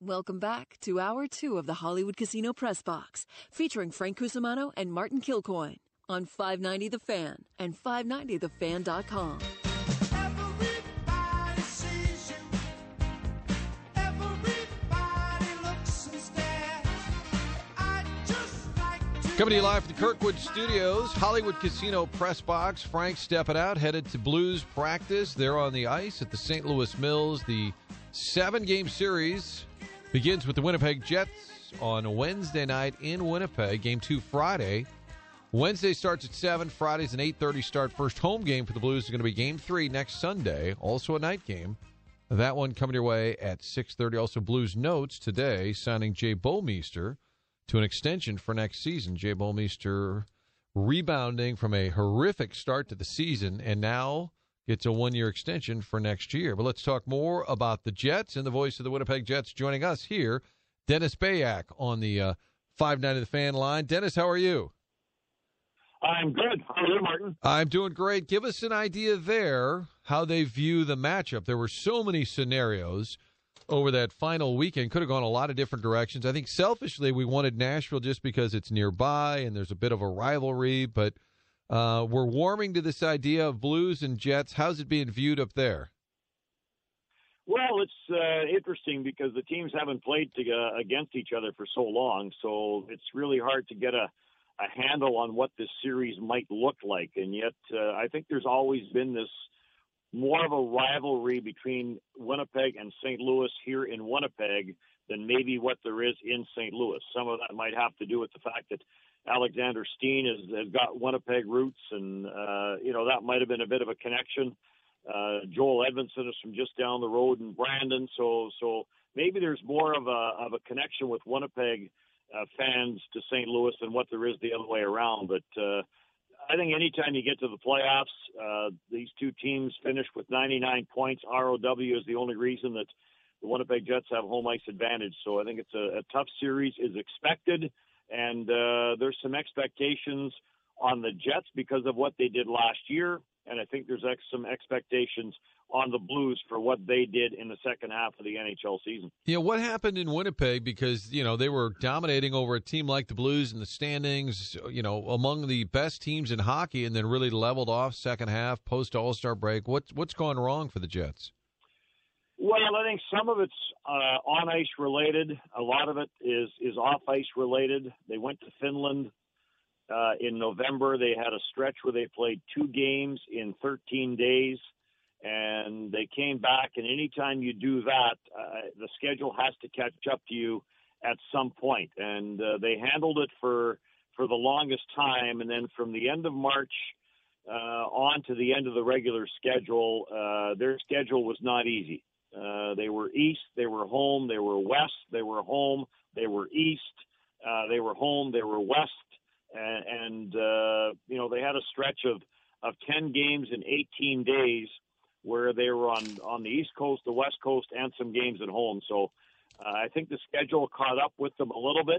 Welcome back to Hour 2 of the Hollywood Casino Press Box, featuring Frank Cusimano and Martin Kilcoyne on 590 The Fan and 590thefan.com. Coming to you live from the Kirkwood Studios, Hollywood Casino Press Box. Frank stepping out, headed to Blues practice. They're on the ice at the St. Louis Mills. The 7-game series begins with the Winnipeg Jets on Wednesday night in Winnipeg. Game 2 Friday. Wednesday starts at 7. Friday's an 8:30 start. First home game for the Blues is going to be Game 3 next Sunday, also a night game. That one coming your way at 6:30. Also, Blues Notes today signing Jay Bouwmeester to an extension for next season. Jay Bouwmeester rebounding from a horrific start to the season and now gets a 1-year extension for next year. But let's talk more about the Jets and the voice of the Winnipeg Jets joining us here, Dennis Bayak on the 590 The Fan line. Dennis, how are you? I'm good. How are you, Martin? I'm doing great. Give us an idea there how they view the matchup. There were so many scenarios over that final weekend. Could have gone a lot of different directions. I think selfishly we wanted Nashville just because it's nearby and there's a bit of a rivalry, but we're warming to this idea of Blues and Jets. How's it being viewed up there? Well, it's interesting because the teams haven't played against each other for so long, so it's really hard to get a handle on what this series might look like. And yet I think there's always been this more of a rivalry between Winnipeg and St. Louis here in Winnipeg than maybe what there is in St. Louis. Some of that might have to do with the fact that Alexander Steen has got Winnipeg roots, and that might have been a bit of a connection. Joel Edmondson is from just down the road in Brandon, so maybe there's more of a connection with Winnipeg fans to St. Louis than what there is the other way around. But I think anytime you get to the playoffs, these two teams finish with 99 points. ROW is the only reason that the Winnipeg Jets have home ice advantage. So I think it's a tough series is expected, and there's some expectations on the Jets because of what they did last year, and I think there's some expectations on the Blues for what they did in the second half of the NHL season. Yeah, what happened in Winnipeg? Because, they were dominating over a team like the Blues in the standings, among the best teams in hockey, and then really leveled off second half, post-All-Star break. What's gone wrong for the Jets? Well, I think some of it's on-ice related. A lot of it is off-ice related. They went to Finland in November. They had a stretch where they played 2 games in 13 days. And they came back, and anytime you do that, the schedule has to catch up to you at some point. And they handled it for the longest time, and then from the end of March on to the end of the regular schedule, their schedule was not easy. They were east, they were home, they were west, they were home, they were east, they were home, they were west, and they had a stretch of 10 games in 18 days where they were on the East Coast, the West Coast, and some games at home. So I think the schedule caught up with them a little bit.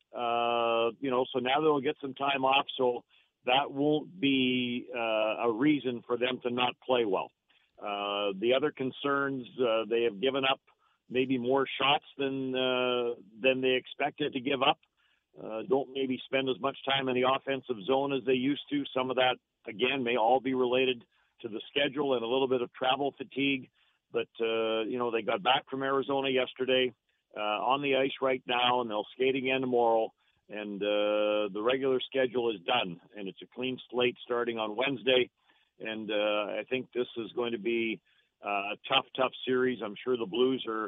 So now they'll get some time off, so that won't be a reason for them to not play well. The other concerns, they have given up maybe more shots than they expected to give up. Don't maybe spend as much time in the offensive zone as they used to. Some of that, again, may all be related to the schedule and a little bit of travel fatigue. But, they got back from Arizona yesterday, on the ice right now, and they'll skate again tomorrow. And the regular schedule is done, and it's a clean slate starting on Wednesday. And I think this is going to be a tough series. I'm sure the Blues are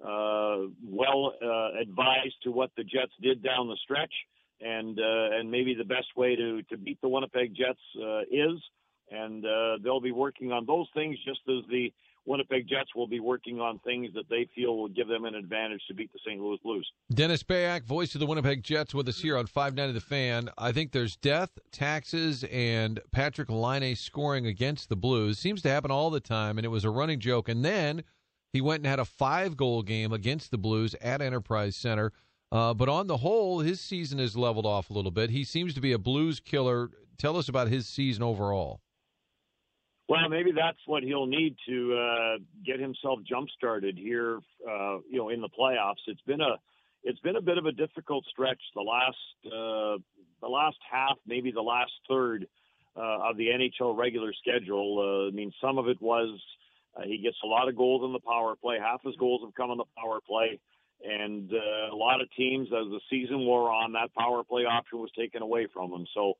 well advised to what the Jets did down the stretch, and maybe the best way to beat the Winnipeg Jets is. And they'll be working on those things just as the Winnipeg Jets will be working on things that they feel will give them an advantage to beat the St. Louis Blues. Dennis Bayak, voice of the Winnipeg Jets, with us here on 590 The Fan. I think there's death, taxes, and Patrick Laine scoring against the Blues. Seems to happen all the time, and it was a running joke. And then he went and had a 5-goal game against the Blues at Enterprise Center. But on the whole, his season has leveled off a little bit. He seems to be a Blues killer. Tell us about his season overall. Well, maybe that's what he'll need to get himself jump-started here, in the playoffs. It's been a bit of a difficult stretch the last half, maybe the last third of the NHL regular schedule. Some of it was he gets a lot of goals in the power play. Half his goals have come on the power play. And a lot of teams, as the season wore on, that power play option was taken away from him. So,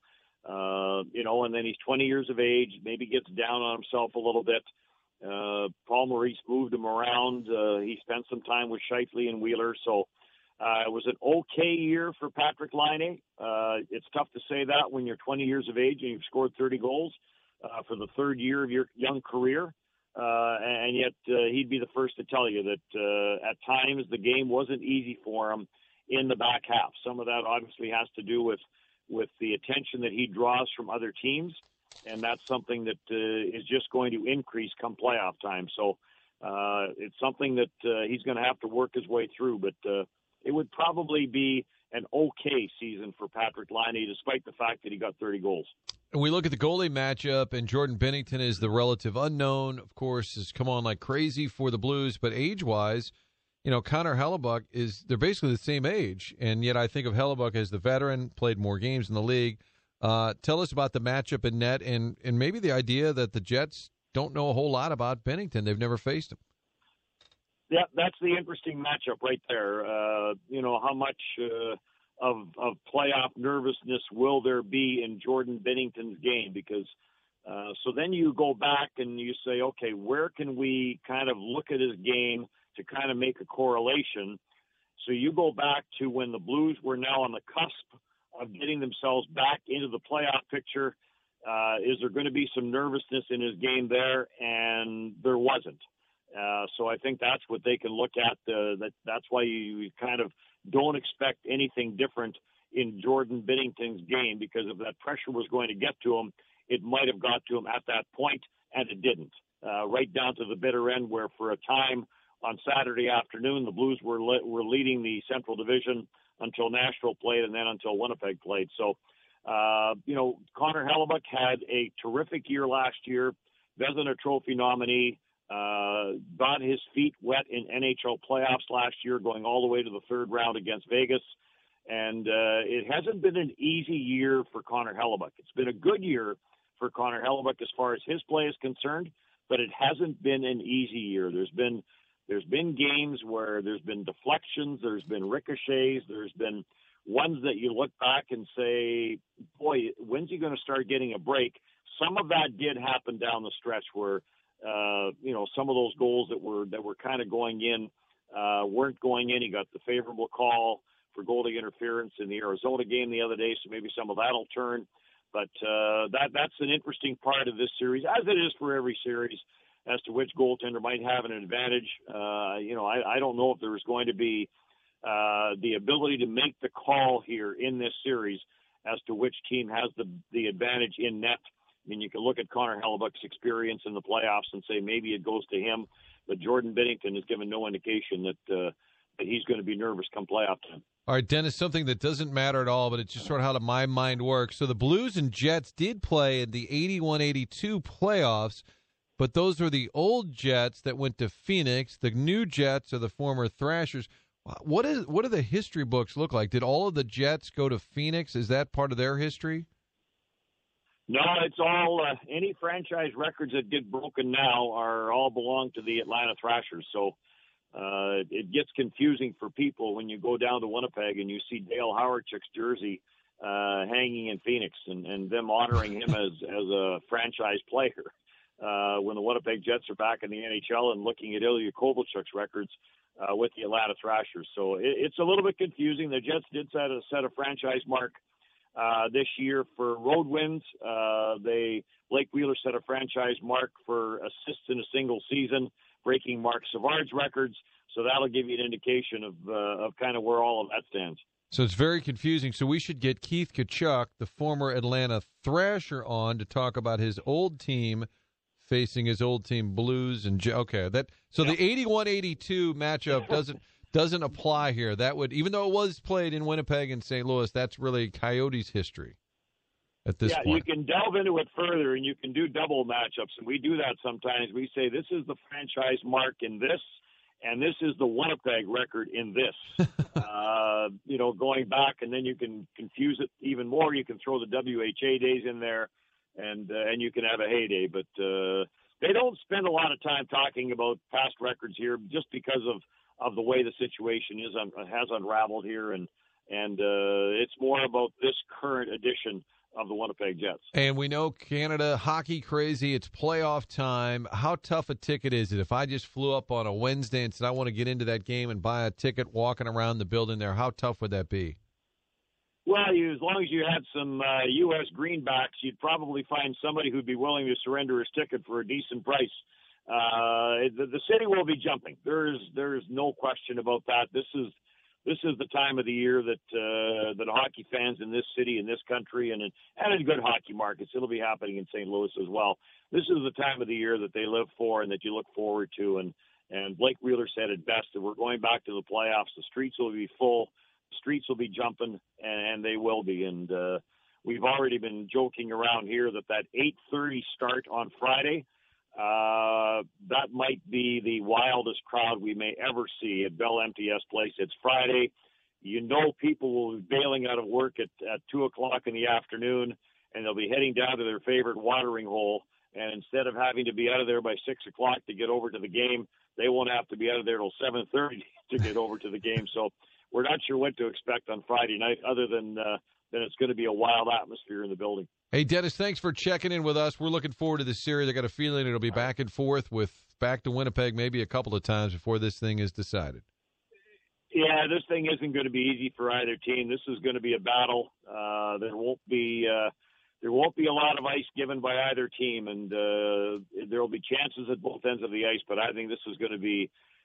and then he's 20 years of age, maybe gets down on himself a little bit. Paul Maurice moved him around. He spent some time with Scheifele and Wheeler. So it was an okay year for Patrik Laine. It's tough to say that when you're 20 years of age and you've scored 30 goals for the third year of your young career. And yet he'd be the first to tell you that at times the game wasn't easy for him in the back half. Some of that obviously has to do with the attention that he draws from other teams, and that's something that is just going to increase come playoff time. So it's something that he's going to have to work his way through, but it would probably be an okay season for Patrik Laine, despite the fact that he got 30 goals. And we look at the goalie matchup, and Jordan Binnington is the relative unknown. Of course, has come on like crazy for the Blues, but age-wise, Connor Hellebuyck they're basically the same age, and yet I think of Hellebuyck as the veteran, played more games in the league. Tell us about the matchup in net, and maybe the idea that the Jets don't know a whole lot about Binnington. They've never faced him. Yeah, that's the interesting matchup right there. How much of playoff nervousness will there be in Jordan Binnington's game? Because so then you go back and you say, okay, where can we kind of look at his game to kind of make a correlation? So you go back to when the Blues were now on the cusp of getting themselves back into the playoff picture. Is there going to be some nervousness in his game there? And there wasn't. So I think that's what they can look at. That's why you kind of don't expect anything different in Jordan Binnington's game, because if that pressure was going to get to him, it might have got to him at that point, and it didn't. Right down to the bitter end, where for a time on Saturday afternoon, the Blues were leading the Central Division until Nashville played and then until Winnipeg played. So, Connor Hellebuyck had a terrific year last year, Vezina Trophy nominee. Got his feet wet in NHL playoffs last year, going all the way to the third round against Vegas. And it hasn't been an easy year for Connor Hellebuyck. It's been a good year for Connor Hellebuyck as far as his play is concerned, but it hasn't been an easy year. There's been games where there's been deflections, there's been ricochets, there's been ones that you look back and say, boy, when's he going to start getting a break? Some of that did happen down the stretch where some of those goals that were kind of going in weren't going in. He got the favorable call for goalie interference in the Arizona game the other day, so maybe some of that'll turn. But that's an interesting part of this series, as it is for every series, as to which goaltender might have an advantage. I don't know if there's going to be the ability to make the call here in this series as to which team has the advantage in net. I mean, you can look at Connor Hellebuyck's experience in the playoffs and say maybe it goes to him, but Jordan Binnington has given no indication that he's going to be nervous come playoff time. All right, Dennis, something that doesn't matter at all, but it's just sort of how my mind works. So the Blues and Jets did play in the 81-82 playoffs, but those were the old Jets that went to Phoenix. The new Jets are the former Thrashers. What do the history books look like? Did all of the Jets go to Phoenix? Is that part of their history? No, it's all any franchise records that get broken now are all belong to the Atlanta Thrashers. So it gets confusing for people when you go down to Winnipeg and you see Dale Hawerchuk's jersey hanging in Phoenix and them honoring him as a franchise player when the Winnipeg Jets are back in the NHL and looking at Ilya Kovalchuk's records with the Atlanta Thrashers. So it's a little bit confusing. The Jets did set a franchise mark this year for road wins. Blake Wheeler set a franchise mark for assists in a single season, breaking Mark Savard's records. So that'll give you an indication of kind of where all of that stands. So it's very confusing. So we should get Keith Tkachuk, the former Atlanta Thrasher, on to talk about his old team facing his old team Blues and the 81-82 matchup doesn't apply here. That would, even though it was played in Winnipeg and St. Louis, that's really Coyotes history. at this Yeah, point. you can delve into it further, and you can do double matchups, and we do that sometimes. We say this is the franchise mark in this, and this is the Winnipeg record in this. Going back, and then you can confuse it even more. You can throw the WHA days in there, and you can have a heyday. But they don't spend a lot of time talking about past records here, just because of the way the situation has unraveled here, and it's more about this current edition of the Winnipeg Jets. And we know Canada, hockey crazy. It's playoff time. How tough a ticket is it? If I just flew up on a Wednesday and said I want to get into that game and buy a ticket walking around the building there, how tough would that be? Well, as long as you had some U.S. greenbacks, you'd probably find somebody who'd be willing to surrender his ticket for a decent price. The city will be jumping. There's no question about that. This is the time of the year that hockey fans in this city, in this country, and in good hockey markets, it'll be happening in St. Louis as well. This is the time of the year that they live for and that you look forward to. And Blake Wheeler said it best, that we're going back to the playoffs. The streets will be full. The streets will be jumping, and they will be. And we've already been joking around here that 8:30 start on Friday, that might be the wildest crowd we may ever see at Bell MTS Place. It's Friday. People will be bailing out of work at 2 o'clock in the afternoon, and they'll be heading down to their favorite watering hole. And instead of having to be out of there by 6 o'clock to get over to the game, they won't have to be out of there till 7:30 to get over to the game. So we're not sure what to expect on Friday night, other than it's going to be a wild atmosphere in the building. Hey, Dennis, thanks for checking in with us. We're looking forward to this series. I got a feeling it'll be back and forth with back to Winnipeg maybe a couple of times before this thing is decided. Yeah, this thing isn't going to be easy for either team. This is going to be a battle. There won't be a lot of ice given by either team, and there will be chances at both ends of the ice. But I think this is going to be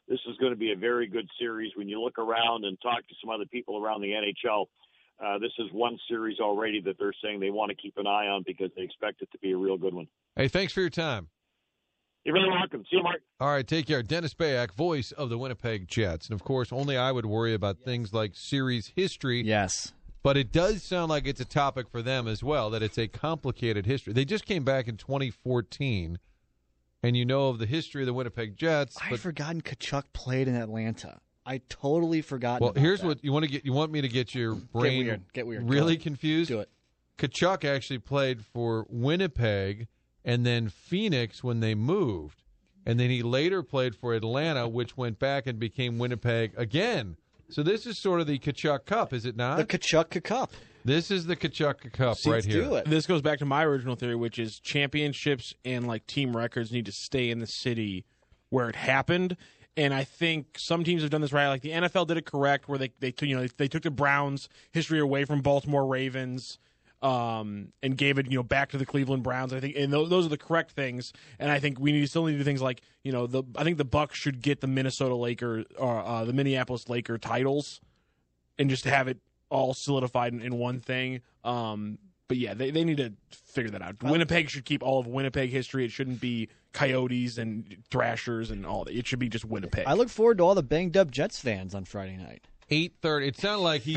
a very good series. When you look around and talk to some other people around the NHL, this is one series already that they're saying they want to keep an eye on because they expect it to be a real good one. Hey, thanks for your time. You're very welcome. See you, Mark. All right, take care. Dennis Bayak, voice of the Winnipeg Jets. And, of course, only I would worry about things like series history. Yes. But it does sound like it's a topic for them as well, that it's a complicated history. They just came back in 2014, and you know of the history of the Winnipeg Jets. I'd forgotten Tkachuk played in Atlanta. I totally forgot. Well, here's what you want to get. You want me to get your brain Get weird. really confused? Do it. Tkachuk actually played for Winnipeg and then Phoenix when they moved. And then he later played for Atlanta, which went back and became Winnipeg again. So this is sort of the Tkachuk Cup, is it not? The Tkachuk Cup. This is the Tkachuk Cup right here. Do it. This goes back to my original theory, which is championships and like team records need to stay in the city where it happened. And I think some teams have done this right. Like the NFL did it correct, where they took the Browns' history away from Baltimore Ravens, and gave it back to the Cleveland Browns. I think, and those are the correct things. And I think we still need to do things like I think the Bucks should get the Minnesota Lakers or the Minneapolis Laker titles, and just have it all solidified in one thing. But yeah, they need to figure that out. Winnipeg should keep all of Winnipeg history. It shouldn't be Coyotes and Thrashers and all that. It should be just Winnipeg. I look forward to all the banged up Jets fans on Friday night. 8:30. It sounded like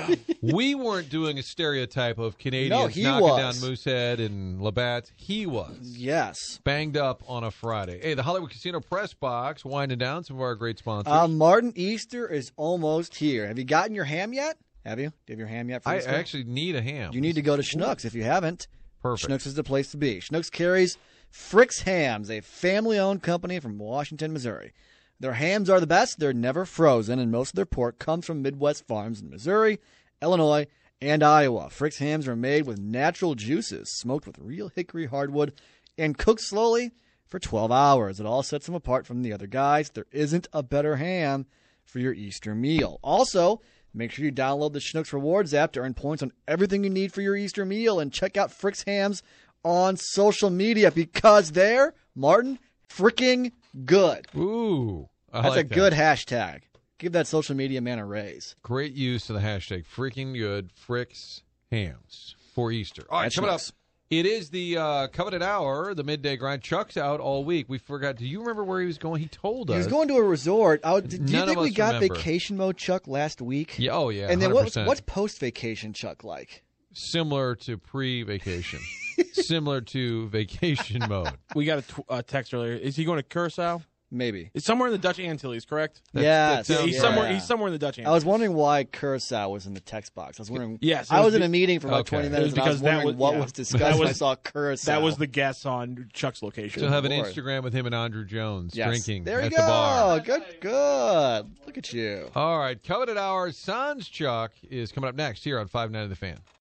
we weren't doing a stereotype of Canadians knocking down Moosehead and Labatt. He was. Yes. Banged up on a Friday. Hey, the Hollywood Casino Press Box, winding down some of our great sponsors. Martin, Easter is almost here. Have you gotten your ham yet? Have you? Do you have your ham yet for I Easter? actually need a ham. You need to go to Schnucks if you haven't. Perfect. Schnucks is the place to be. Schnucks carries Frick's Hams, a family-owned company from Washington, Missouri. Their hams are the best. They're never frozen, and most of their pork comes from Midwest farms in Missouri, Illinois, and Iowa. Frick's hams are made with natural juices, smoked with real hickory hardwood, and cooked slowly for 12 hours. It all sets them apart from the other guys. There isn't a better ham for your Easter meal. Also, make sure you download the Schnucks Rewards app to earn points on everything you need for your Easter meal, and check out Frick's Hams on social media because they're, Martin, freaking good. Ooh. That's a good hashtag. Give that social media man a raise. Great use of the hashtag freaking good Frick's Hams for Easter. All right, That's coming up. nice. It is the coveted hour, the midday grind. Chuck's out all week. We forgot. Do you remember where he was going? He told us. He was going to a resort. Do you None think of we us got remember. vacation mode Chuck last week? Yeah, oh, yeah. And then 100%. what's post-vacation Chuck like? similar to pre-vacation, similar to vacation mode. We got a text earlier. Is he going to Curacao? Maybe. It's somewhere in the Dutch Antilles, correct? Yes. that sounds He's right. somewhere. He's somewhere in the Dutch Antilles. I was wondering why Curacao was in the text box. I was wondering. Yes, it I was was in be- a meeting for about Okay. 20 It minutes, was and I was because that wondering was- what yeah. was discussed That when was- I saw Curacao. That was the guess on Chuck's location. She'll have an Lord. Instagram with him and Andrew Jones Yes. drinking There you at go. the bar. Good. Look at you. All right, Coveted Hour, Sans Chuck is coming up next here on 590 The Fan.